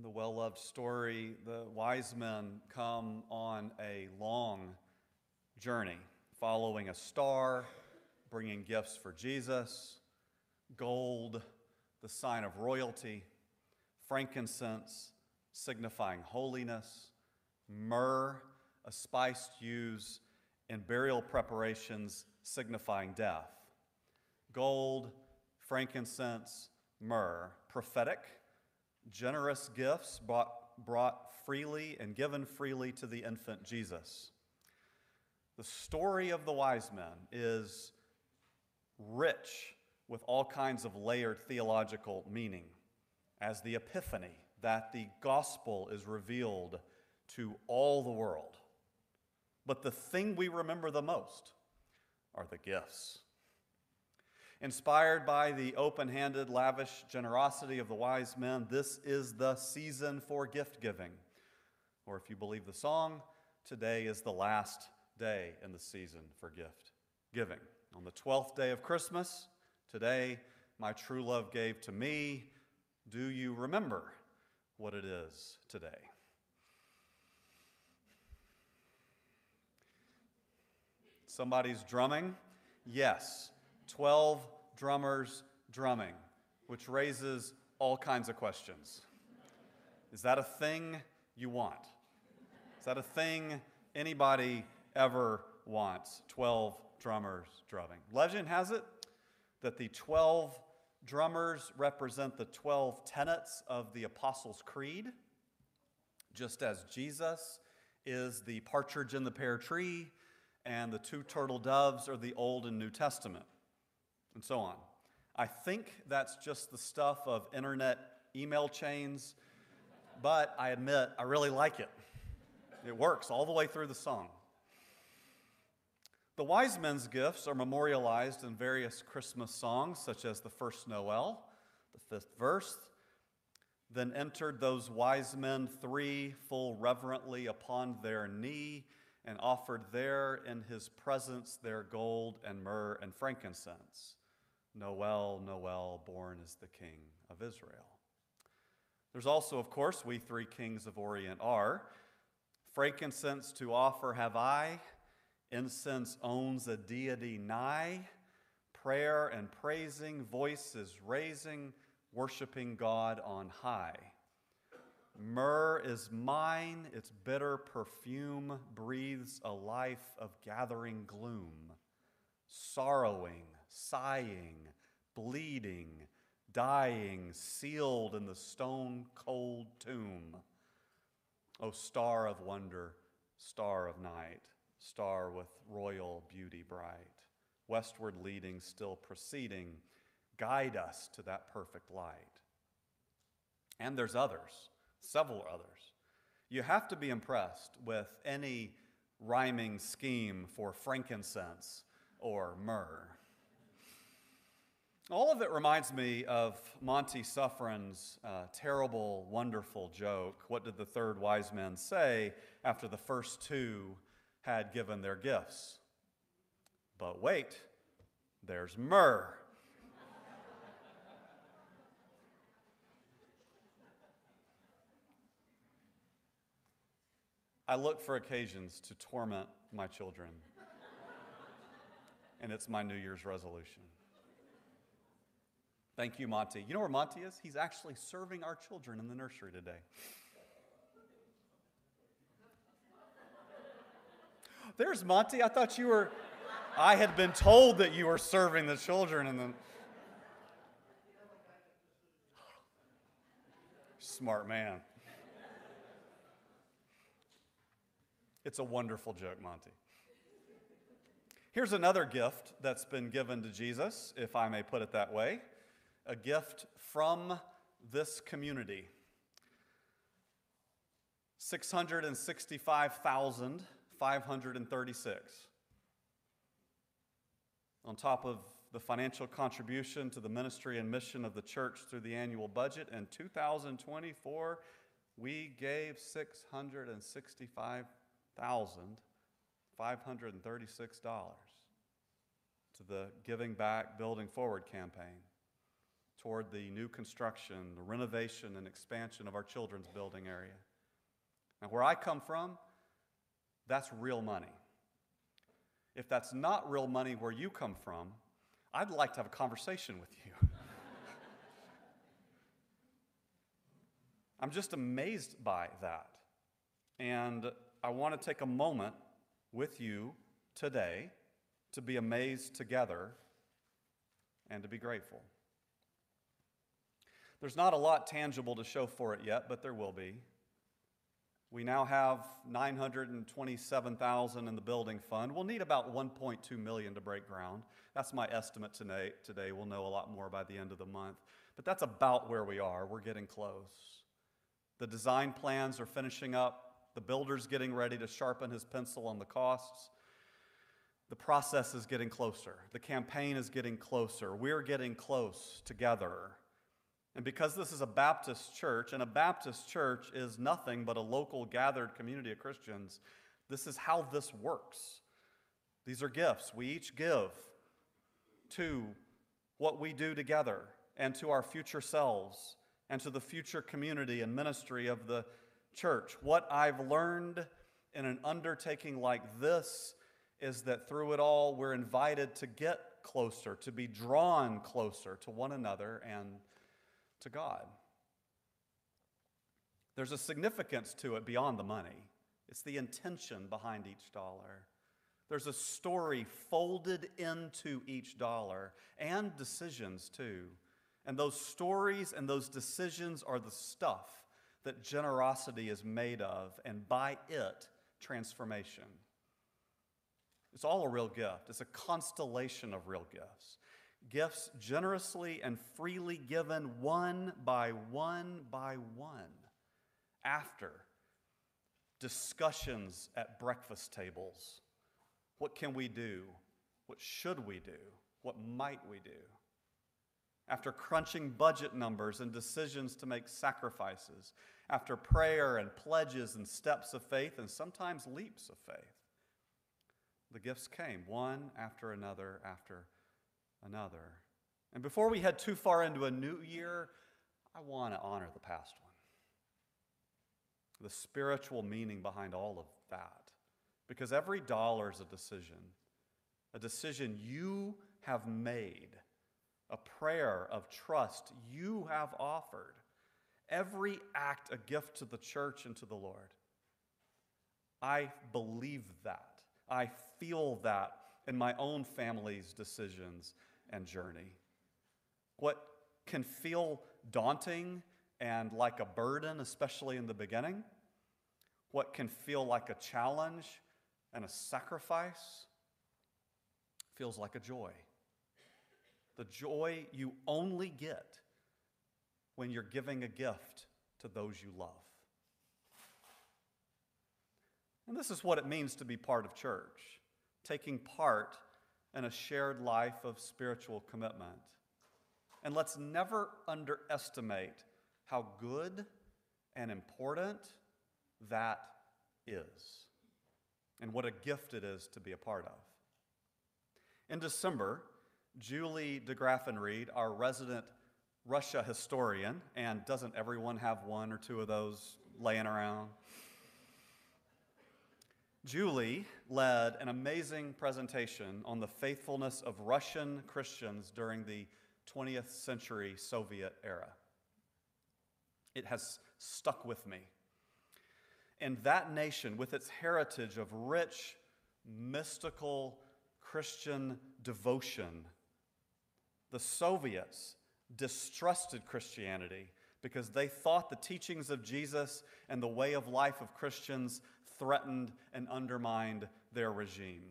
well-loved story, the wise men come on a long journey, following a star, bringing gifts for Jesus, gold, the sign of royalty, frankincense, signifying holiness, myrrh, a spice used in burial preparations signifying death. Gold, frankincense, myrrh, prophetic, generous gifts brought freely and given freely to the infant Jesus. The story of the wise men is rich with all kinds of layered theological meaning, as the epiphany, that the gospel is revealed to all the world. But the thing we remember the most are the gifts. Inspired by the open-handed, lavish generosity of the wise men, this is the season for gift giving. Or if you believe the song, today is the last day in the season for gift giving. On the 12th day of Christmas, today, my true love gave to me. Do you remember what it is today? Somebody's drumming? Yes. 12 drummers drumming, which raises all kinds of questions. Is that a thing you want? Is that a thing anybody ever wants? 12 drummers drumming. Legend has it that the 12 drummers represent the 12 tenets of the Apostles' Creed, just as Jesus is the partridge in the pear tree and the two turtle doves are the Old and New Testament, and so on. I think that's just the stuff of internet email chains, but I admit I really like it. It works all the way through the song. The wise men's gifts are memorialized in various Christmas songs, such as the first Noel, the 5th verse. Then entered those wise men three full reverently upon their knee, and offered there in his presence their gold and myrrh and frankincense. Noel, Noel, born is the King of Israel. There's also, of course, we three kings of Orient are. Frankincense to offer have I, incense owns a deity nigh, prayer and praising, voices raising, worshiping God on high. Myrrh is mine, its bitter perfume breathes a life of gathering gloom, sorrowing, sighing, bleeding, dying, sealed in the stone-cold tomb. O star of wonder, star of night, star with royal beauty bright, westward leading, still proceeding, guide us to that perfect light. And there's others. Several others. You have to be impressed with any rhyming scheme for frankincense or myrrh. All of it reminds me of Monty Suffren's terrible, wonderful joke. What did the third wise man say after the first two had given their gifts? But wait, there's myrrh. I look for occasions to torment my children, and it's my New Year's resolution. Thank you, Monty. You know where Monty is? He's actually serving our children in the nursery today. There's Monty. I had been told that you were serving the children in the... Smart man. It's a wonderful joke, Monty. Here's another gift that's been given to Jesus, if I may put it that way. A gift from this community. 665,536. On top of the financial contribution to the ministry and mission of the church through the annual budget, in 2024, we gave $665,536 to the Giving Back, Building Forward campaign. toward the new construction, the renovation and expansion of our children's building area. Now, where I come from, that's real money. If that's not real money where you come from, I'd like to have a conversation with you. I'm just amazed by that. And I want to take a moment with you today to be amazed together and to be grateful. There's not a lot tangible to show for it yet, but there will be. We now have $927,000 in the building fund. We'll need about $1.2 million to break ground. That's my estimate today. We'll know a lot more by the end of the month. But that's about where we are. We're getting close. The design plans are finishing up. The builder's getting ready to sharpen his pencil on the costs. The process is getting closer. The campaign is getting closer. We're getting close together. And because this is a Baptist church, and a Baptist church is nothing but a local gathered community of Christians, this is how this works. These are gifts we each give to what we do together and to our future selves and to the future community and ministry of the church. What I've learned in an undertaking like this is that through it all, we're invited to get closer, to be drawn closer to one another and to God. There's a significance to it beyond the money. It's the intention behind each dollar. There's a story folded into each dollar and decisions too. And those stories and those decisions are the stuff that generosity is made of, and by it, transformation. It's all a real gift. It's a constellation of real gifts. Gifts generously and freely given one by one by one after discussions at breakfast tables. What can we do? What should we do? What might we do? After crunching budget numbers and decisions to make sacrifices, after prayer and pledges and steps of faith and sometimes leaps of faith, the gifts came one after another after another. And before we head too far into a new year, I want to honor the past one. The spiritual meaning behind all of that. Because every dollar is a decision you have made, a prayer of trust you have offered. Every act a gift to the church and to the Lord. I believe that. I feel that in my own family's decisions and journey. What can feel daunting and like a burden, especially in the beginning, what can feel like a challenge and a sacrifice, feels like a joy. The joy you only get when you're giving a gift to those you love. And this is what it means to be part of church, taking part in a shared life of spiritual commitment. And let's never underestimate how good and important that is, and what a gift it is to be a part of. In December, Julie DeGraffenreid, our resident Russia historian, and doesn't everyone have one or two of those laying around? Julie led an amazing presentation on the faithfulness of Russian Christians during the 20th century Soviet era. It has stuck with me. And that nation, with its heritage of rich, mystical Christian devotion, the Soviets distrusted Christianity because they thought the teachings of Jesus and the way of life of Christians threatened and undermined their regime.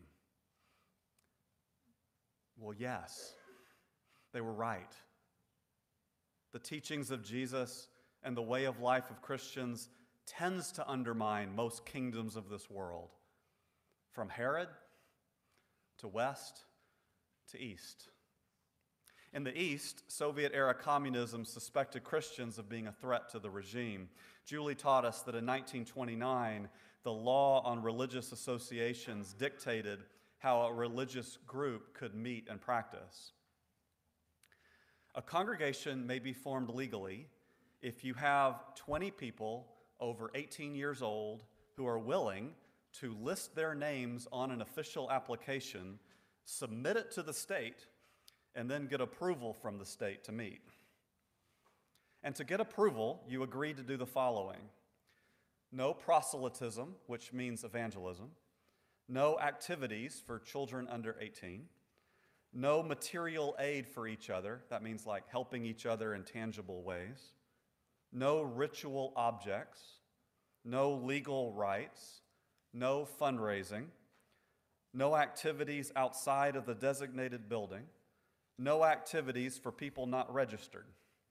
Well, yes, they were right. The teachings of Jesus and the way of life of Christians tends to undermine most kingdoms of this world, from Herod to west to east. In the East, Soviet-era communism suspected Christians of being a threat to the regime. Julie taught us that in 1929, the law on religious associations dictated how a religious group could meet and practice. A congregation may be formed legally if you have 20 people over 18 years old who are willing to list their names on an official application, submit it to the state, and then get approval from the state to meet. And to get approval, you agree to do the following: no proselytism, which means evangelism, no activities for children under 18, no material aid for each other, that means like helping each other in tangible ways, no ritual objects, no legal rights, no fundraising, no activities outside of the designated building, no activities for people not registered.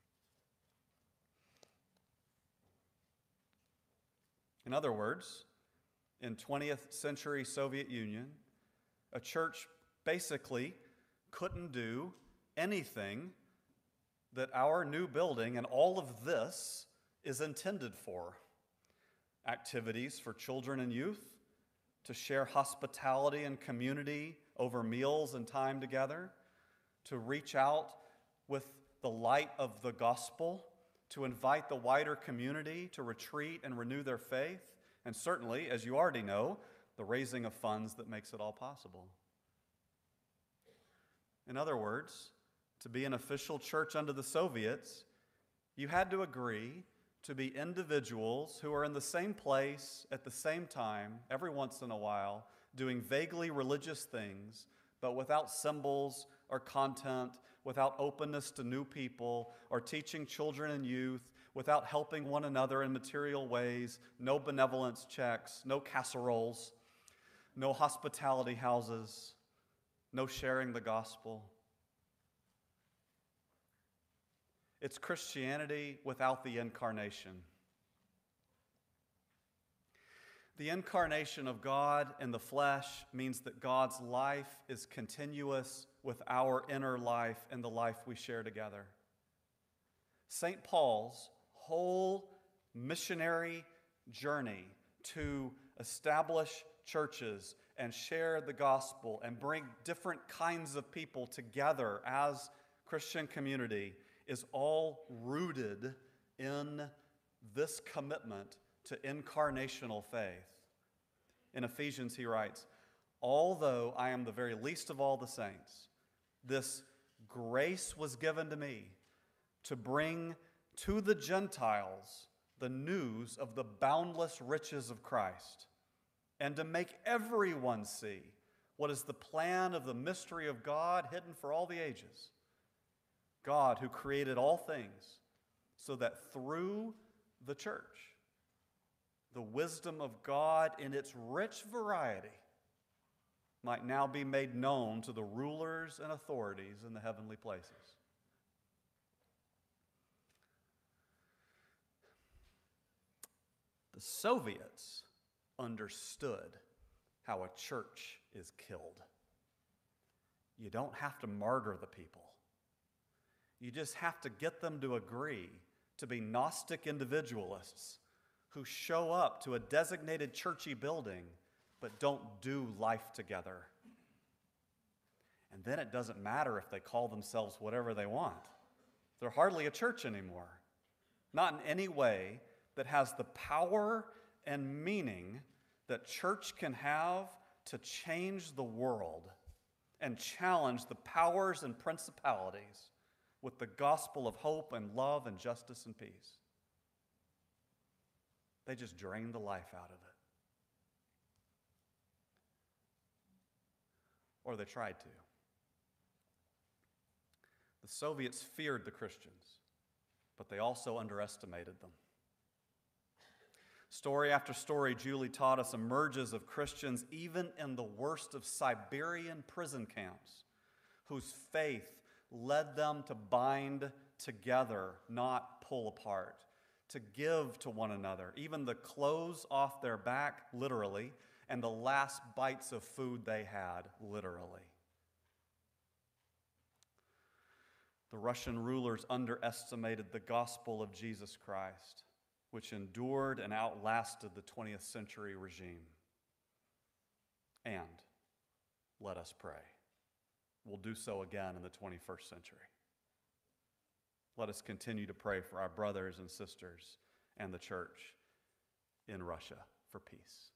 In other words, in 20th century Soviet Union, a church basically couldn't do anything that our new building and all of this is intended for. Activities for children and youth, to share hospitality and community over meals and time together, to reach out with the light of the gospel, to invite the wider community to retreat and renew their faith, and certainly, as you already know, the raising of funds that makes it all possible. In other words, to be an official church under the Soviets, you had to agree to be individuals who are in the same place at the same time, every once in a while, doing vaguely religious things, but without symbols or content, without openness to new people, or teaching children and youth, without helping one another in material ways, no benevolence checks, no casseroles, no hospitality houses, no sharing the gospel. It's Christianity without the incarnation. The incarnation of God in the flesh means that God's life is continuous with our inner life and the life we share together. St. Paul's whole missionary journey to establish churches and share the gospel and bring different kinds of people together as Christian community is all rooted in this commitment to incarnational faith. In Ephesians, he writes, "Although I am the very least of all the saints, this grace was given to me to bring to the Gentiles the news of the boundless riches of Christ, and to make everyone see what is the plan of the mystery of God hidden for all the ages. God who created all things, so that through the church, the wisdom of God in its rich variety might now be made known to the rulers and authorities in the heavenly places." The Soviets understood how a church is killed. You don't have to martyr the people. You just have to get them to agree to be Gnostic individualists who show up to a designated churchy building but don't do life together. And then it doesn't matter if they call themselves whatever they want. They're hardly a church anymore. Not in any way that has the power and meaning that church can have to change the world and challenge the powers and principalities with the gospel of hope and love and justice and peace. They just drained the life out of it. Or they tried to. The Soviets feared the Christians, but they also underestimated them. Story after story, Julie taught us, emerges of Christians even in the worst of Siberian prison camps, whose faith led them to bind together, not pull apart, to give to one another, even the clothes off their back, literally, and the last bites of food they had, literally. The Russian rulers underestimated the gospel of Jesus Christ, which endured and outlasted the 20th century regime. And let us pray. We'll do so again in the 21st century. let us continue to pray for our brothers and sisters and the church in Russia for peace.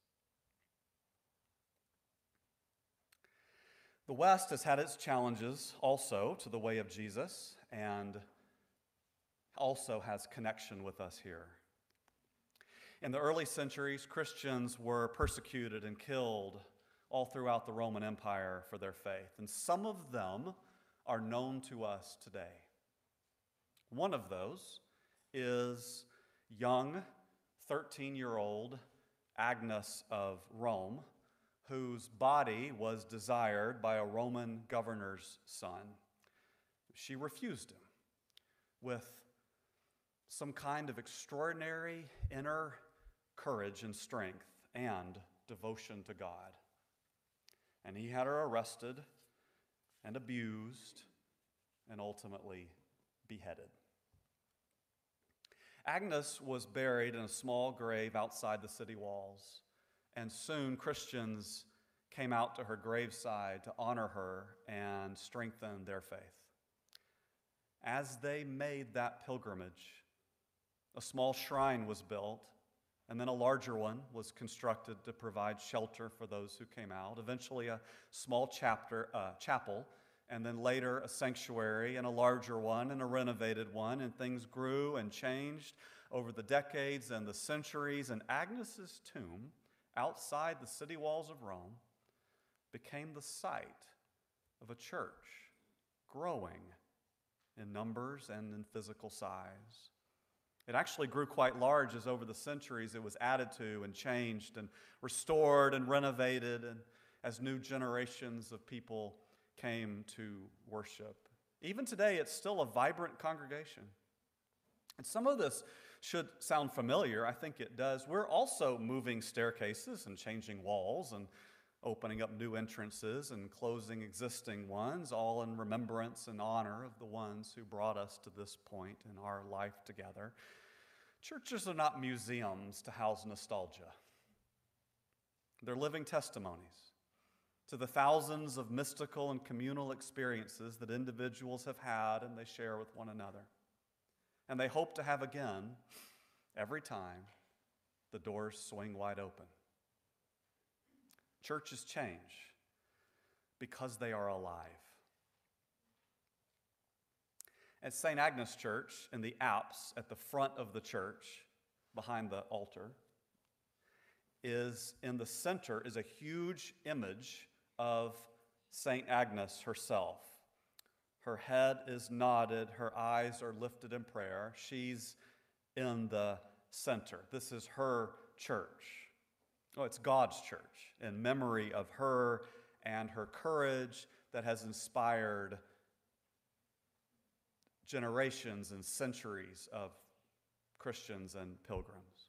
The West has had its challenges also to the way of Jesus and also has connection with us here. In the early centuries, Christians were persecuted and killed all throughout the Roman Empire for their faith, and some of them are known to us today. One of those is young 13-year-old Agnes of Rome, whose body was desired by a Roman governor's son. She refused him with some kind of extraordinary inner courage and strength and devotion to God. And he had her arrested and abused and ultimately beheaded. Agnes was buried in a small grave outside the city walls, and soon Christians came out to her graveside to honor her and strengthen their faith. As they made that pilgrimage, a small shrine was built, and then a larger one was constructed to provide shelter for those who came out. Eventually, a small chapel, and then later a sanctuary, and a larger one, and a renovated one, and things grew and changed over the decades and the centuries, and Agnes's tomb, outside the city walls of Rome, became the site of a church growing in numbers and in physical size. It actually grew quite large as over the centuries it was added to and changed and restored and renovated, and as new generations of people came to worship. Even today, it's still a vibrant congregation. And some of this should sound familiar. I think it does. We're also moving staircases and changing walls and opening up new entrances and closing existing ones, all in remembrance and honor of the ones who brought us to this point in our life together. Churches are not museums to house nostalgia. They're living testimonies to the thousands of mystical and communal experiences that individuals have had and they share with one another. And they hope to have again every time the doors swing wide open. Churches change because they are alive. At St. Agnes Church, in the apse at the front of the church, behind the altar, in the center is a huge image of St. Agnes herself. Her head is nodded, her eyes are lifted in prayer. She's in the center. This is her church. Oh, it's God's church, in memory of her and her courage that has inspired generations and centuries of Christians and pilgrims.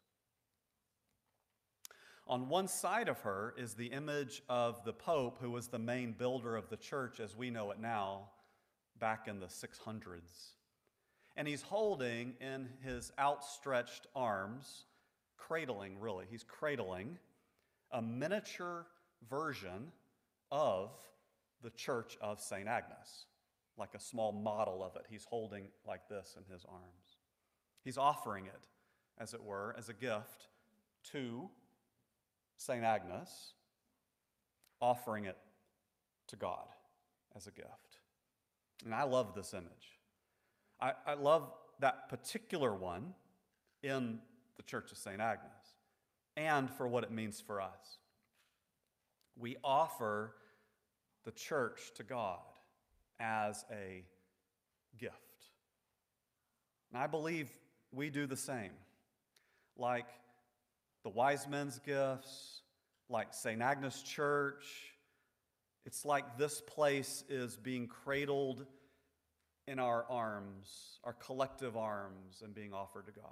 On one side of her is the image of the Pope, who was the main builder of the church as we know it now, back in the 600s. And he's holding in his outstretched arms, he's cradling a miniature version of the Church of St. Agnes, like a small model of it. He's holding like this in his arms. He's offering it, as it were, as a gift to St. Agnes, offering it to God as a gift. And I love this image. I love that particular one in the Church of St. Agnes, and for what it means for us. We offer the church to God as a gift. And I believe we do the same. Like the wise men's gifts, like St. Agnes Church, it's like this place is being cradled in our arms, our collective arms, and being offered to God.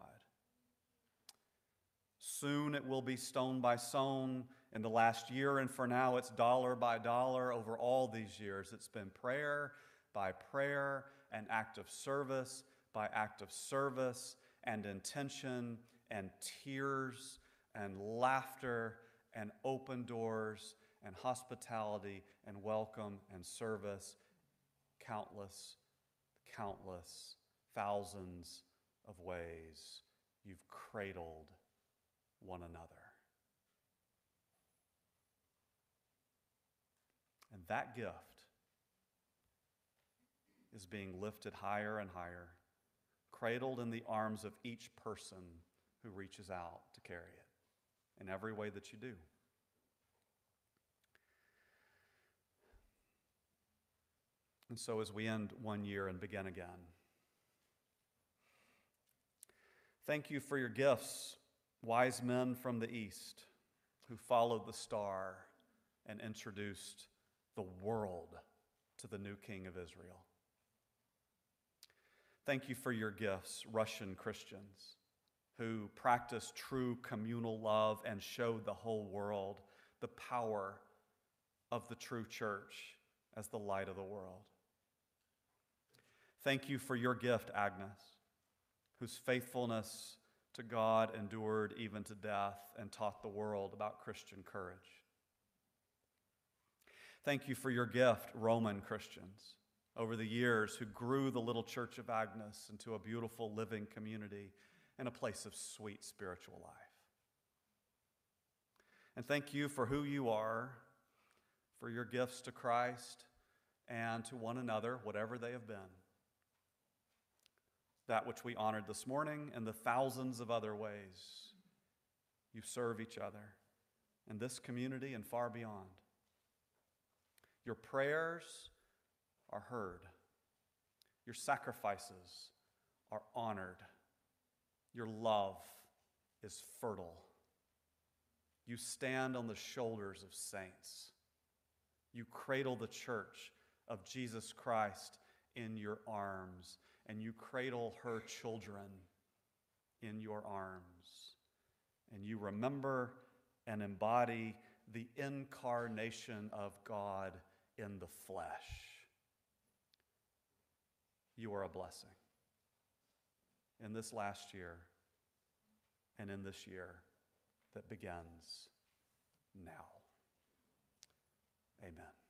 Soon it will be stone by stone in the last year, and for now it's dollar by dollar over all these years. It's been prayer by prayer, and act of service by act of service, and intention, and tears, and laughter, and open doors, and hospitality, and welcome, and service. Countless thousands of ways you've cradled one another. And that gift is being lifted higher and higher, cradled in the arms of each person who reaches out to carry it in every way that you do. And so as we end one year and begin again, thank you for your gifts, wise men from the east who followed the star and introduced the world to the new King of Israel. Thank you for your gifts, Russian Christians who practiced true communal love and showed the whole world the power of the true church as the light of the world. Thank you for your gift, Agnes, whose faithfulness to God endured even to death and taught the world about Christian courage. Thank you for your gift, Roman Christians, over the years who grew the little Church of Agnes into a beautiful living community and a place of sweet spiritual life. And thank you for who you are, for your gifts to Christ and to one another, whatever they have been. That which we honored this morning and the thousands of other ways you serve each other in this community and far beyond. Your prayers are heard. Your sacrifices are honored. Your love is fertile. You stand on the shoulders of saints. You cradle the church of Jesus Christ in your arms, and you cradle her children in your arms. And you remember and embody the incarnation of God in the flesh. You are a blessing in this last year and in this year that begins now. Amen.